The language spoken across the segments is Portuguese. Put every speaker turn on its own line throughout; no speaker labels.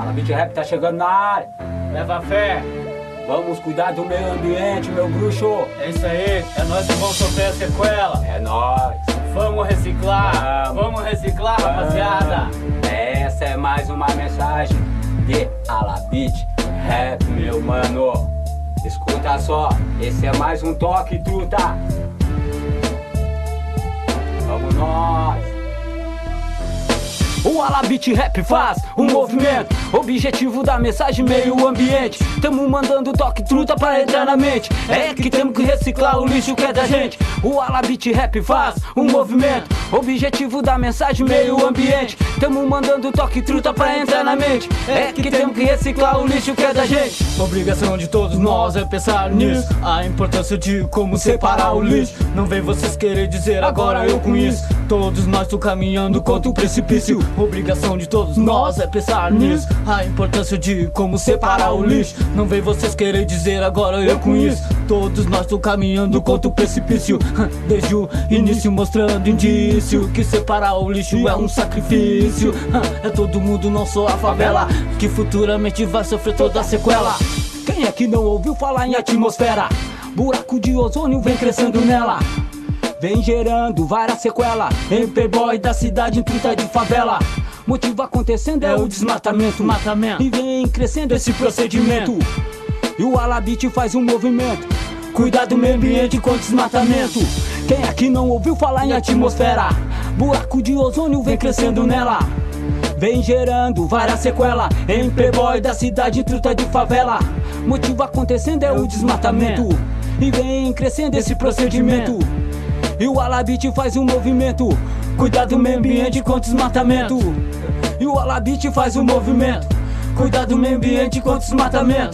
A Beat Rap tá chegando na área.
Leva fé.
Vamos cuidar do meio ambiente, meu bruxo.
É isso aí, é nós que vamos sofrer a sequela.
É nóis.
Vamos reciclar, vamos reciclar, rapaziada.
Essa é mais uma mensagem de Alabit Rap, meu mano. Escuta só, esse é mais um toque truta. Vamos nós. O Alabit Rap faz um movimento, objetivo da mensagem meio ambiente. Tamo mandando toque truta pra entrar na mente. É que temos que reciclar o lixo que é da gente. O Alabit Rap faz um movimento, objetivo da mensagem meio ambiente. Tamo mandando toque truta pra entrar na mente. É que temos que reciclar o lixo que é da gente.
Obrigação de todos nós é pensar nisso, a importância de como separar o lixo. Não vem vocês querer dizer agora eu com isso. Todos nós tô caminhando contra o precipício. Obrigação de todos nós é pensar nisso, a importância de como separar o lixo. Não vem vocês querer dizer agora eu com isso. Todos nós tô caminhando contra o precipício. Desde o início mostrando indício que separar o lixo é um sacrifício. É todo mundo, não só a favela, que futuramente vai sofrer toda a sequela.
Quem é que não ouviu falar em atmosfera? Buraco de ozônio vem crescendo nela, vem gerando várias sequelas. Em playboy da cidade, em truta de favela. Motivo acontecendo é o desmatamento,
matamento.
E vem crescendo esse procedimento. E o Alabit faz um movimento, cuidar do meio ambiente com desmatamento. Quem aqui não ouviu falar em atmosfera? Buraco de ozônio vem crescendo nela, vem gerando várias sequelas. Em playboy da cidade, truta de favela. Motivo acontecendo é o desmatamento. E vem crescendo esse procedimento. E o Alabit faz um movimento, cuidar do meio ambiente com desmatamento. E o Alabit faz um movimento, cuidar do meio ambiente com desmatamento.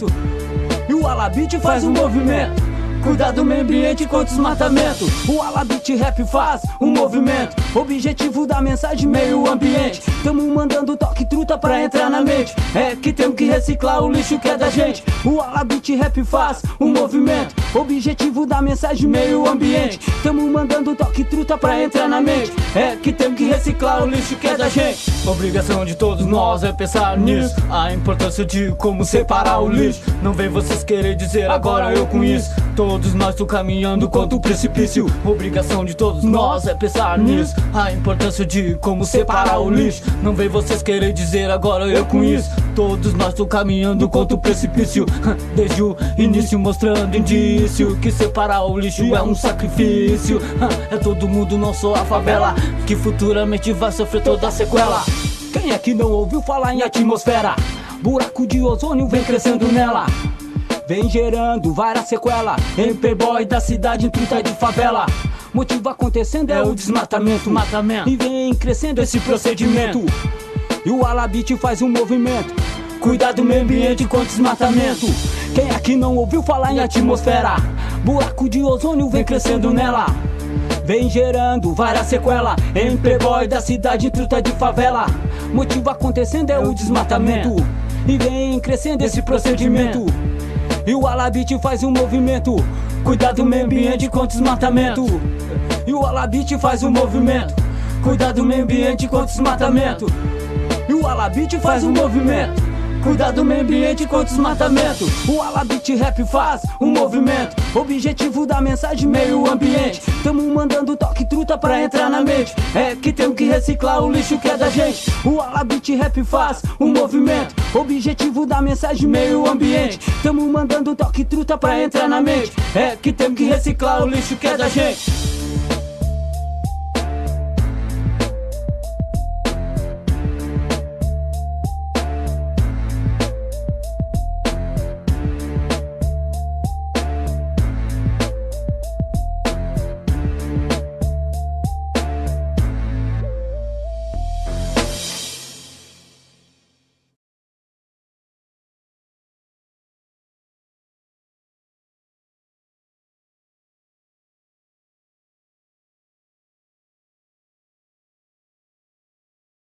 E o Alabit faz um movimento, cuidar do meio ambiente com desmatamento. O Alabit Rap faz um movimento, objetivo da mensagem meio ambiente. Tamo mandando toque truta pra entrar na mente. É que temos que reciclar o lixo que é da gente. O Alabit Rap faz um movimento, objetivo da mensagem meio ambiente. Tamo mandando toque truta pra entrar na mente. É que temos que reciclar o lixo que é da gente.
Obrigação de todos nós é pensar nisso, a importância de como separar o lixo. Não vem vocês querer dizer agora eu com isso. Todos nós tô caminhando contra o precipício. Obrigação de todos nós é pensar nisso, a importância de como separar o lixo. Não vem vocês querer dizer agora eu com isso. Todos nós tô caminhando contra o precipício. Desde o início mostrando indício que separar o lixo é um sacrifício. É todo mundo, não só a favela, que futuramente vai sofrer toda a sequela.
Quem é que não ouviu falar em atmosfera? Buraco de ozônio vem crescendo nela, vem gerando várias sequelas. Em playboy da cidade, em truta de favela. Motivo acontecendo é o desmatamento,
matamento.
E vem crescendo esse procedimento. E o Alabit faz um movimento, cuidar do meio ambiente com desmatamento. Quem aqui não ouviu falar em atmosfera? Buraco de ozônio vem crescendo nela, vem gerando várias sequelas. Em playboy da cidade, em truta de favela. Motivo acontecendo é o desmatamento. E vem crescendo esse procedimento. E o Alabit faz um movimento, cuidar do meio ambiente com desmatamento. E o Alabit faz um movimento, cuidar do meio ambiente com desmatamento. E o Alabit faz um movimento, cuidar do meio ambiente com desmatamento. O Alabit Rap faz um movimento, objetivo da mensagem meio ambiente. Tamo mandando toque truta pra entrar na mente. É que temos que reciclar o lixo que é da gente. O Alabit Rap faz um movimento, objetivo da mensagem meio ambiente. Tamo mandando toque truta pra entrar na mente. É que temos que reciclar o lixo que é da gente.